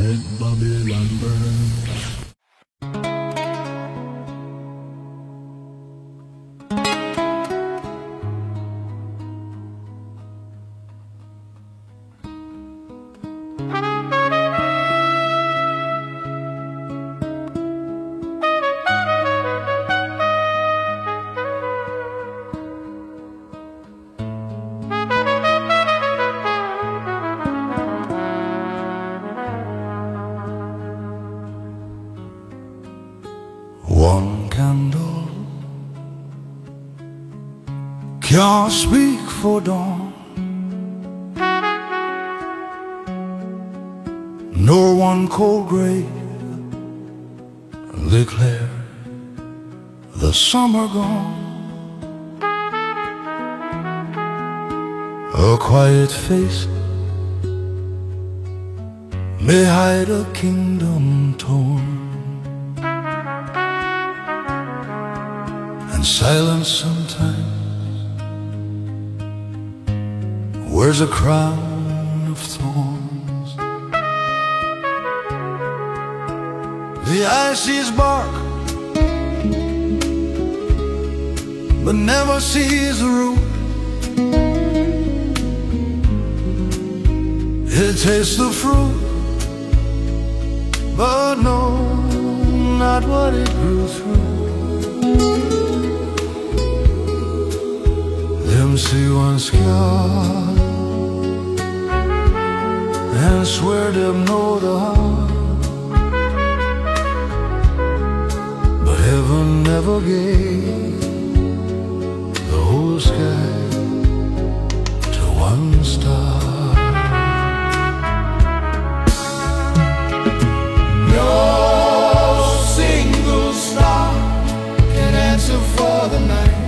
let Babylon burn. One candle can't speak for dawn, nor one cold grave declare the summer gone. A quiet face may hide a kingdom torn, and silence sometimes wears a crown of thorns. The eye sees bark, but never sees the root. It tastes the fruit, but no, not what it grew through. Them see one scar and swear them know the heart, but heaven never gave the whole sky to one star. No single star can answer for the night.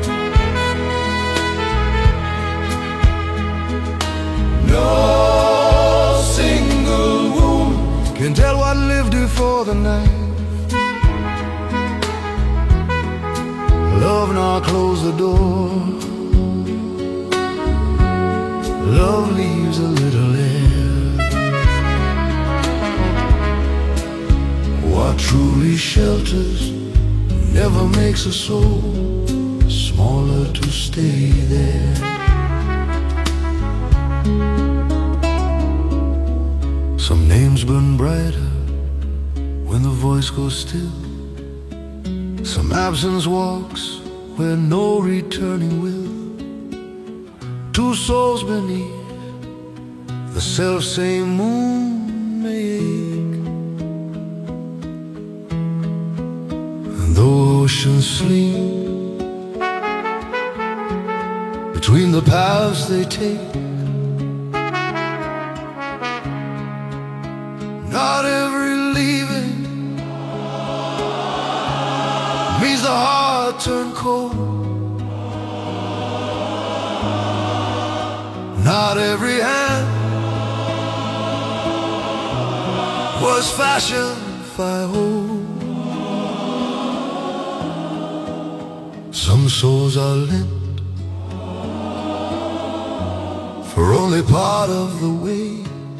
No single wound can tell what lived before the knife. Love now close the door. Love leaves a little air. What truly shelters never makes a soul smaller to stay there. Some names burn brighter when the voice goes still. Some absence walks where no returning will. Two souls beneath the self-same moon may ache, and though oceans sleep between the paths they take, not every leaving means the heart turned cold. Not every hand was fashioned by hope. Some souls are lent for only part of the way,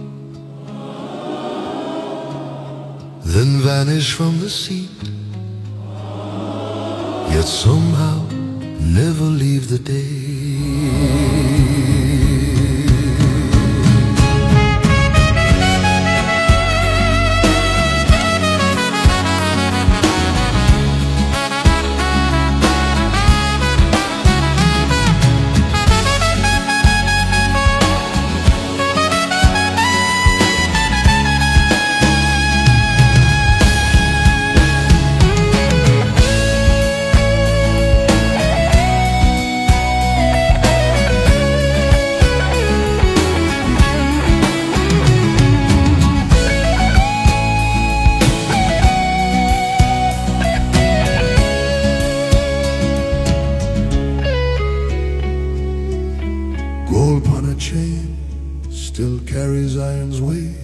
then vanish from the seat, yet somehow never leave the day. Gold upon a chain still carries iron's weight.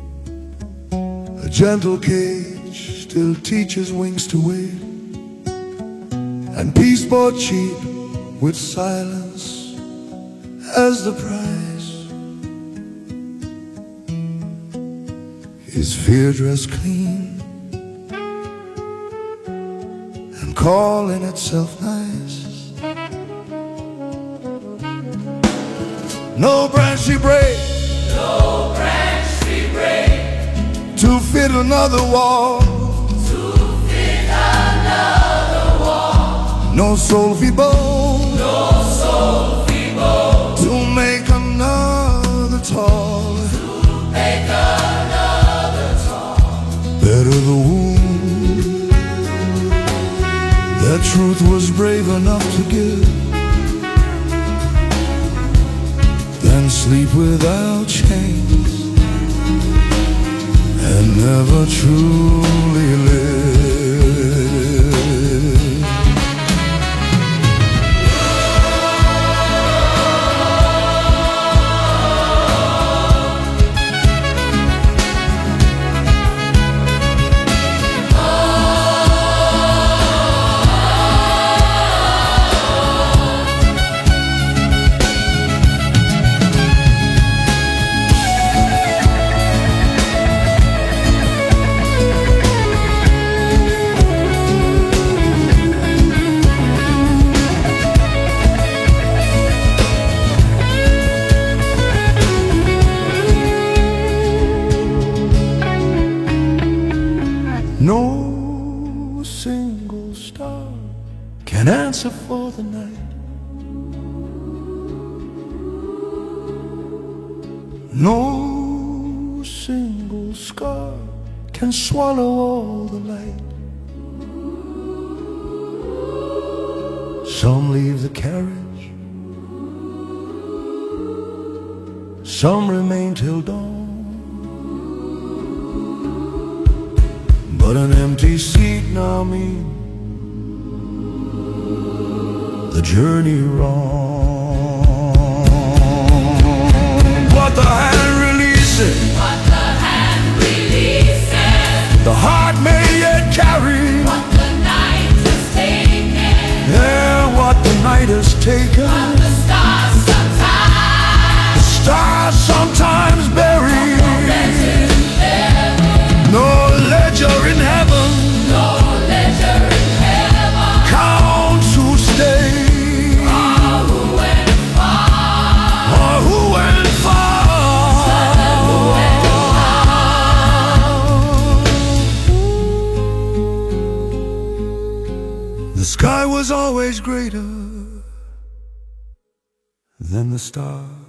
A gentle cage still teaches wings to wait, and peace bought cheap with silence as the price. his fear dressed clean and calling itself nice. No branch she break, no branch she break, to fit another wall, to fit another wall. no soul feeble, No soul feeble, to make another tall. to make another tall. Better the wound that truth was brave enough to give than sleep without chains and never truly live. No single star can answer for the night. No single scar can swallow all the light. Some leave the carriage, some remain till dawn. But an empty seat now means the journey wrong. What the hand releases, What the hand releases, the heart may yet carry. what the night has taken, Yeah, what the night has taken, what the stars sometimes, the stars sometimes bury. No ledger in heaven no ledger in heaven, counts who stay or who went far, or who went far. The sky was always greater than the stars.